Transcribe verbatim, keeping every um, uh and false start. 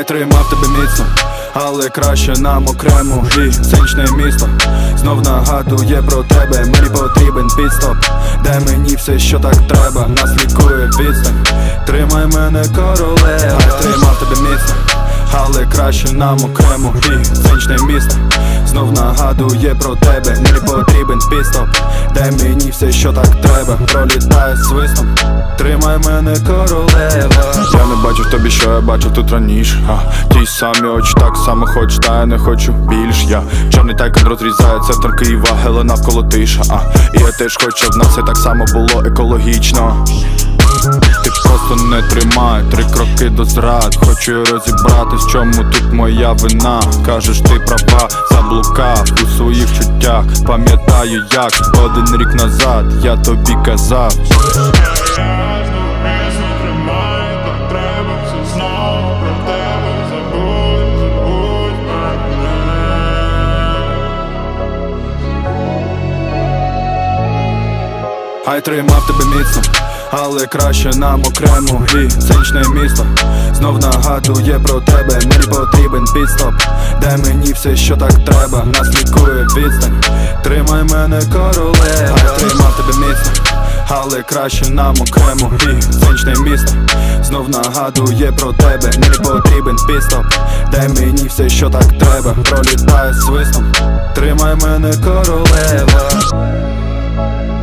Хай тримав тебе міцно, але краще нам окремо. І цинічне місто знов нагадує про тебе. Мені потрібен підстоп, де мені все, що так треба. Нас лікує відстань, тримай мене, королева. Хай тримав тебе міцно, але краще нам окремо. І цинічне місто знов нагадує про тебе. Мені потрібен підстоп, де мені все, що так треба. Пролітає свистом, тримай мене, королева. Я не бачу в тобі, що я бачив тут раніше. а, Ті самі очі, так само хоч, та я не хочу більш. Я чорний тайкон розрізає центр Києва, геле навколо тиша. а, І я теж хочу, щоб на все так само було екологічно. Ти просто не тримай, три кроки до зрад. Хочу розібратись, в чому тут моя вина. Кажеш, ти права, заблукав у своїх чуттях. Пам'ятаю, як один рік назад я тобі казав. Хай тримав тебе міцно, але краще нам окремо. І цинічне місто знов нагадує про тебе. Мені потрібен підстоп, де мені все, що так треба. Нас лікує відстань, тримай мене, королева. Хай тримав тебе міцно, але краще нам окремо. І цинічне місто знов нагадує про тебе. Мені потрібен підстоп, де мені все, що так треба. Пролітає свистом, тримай мене, королева.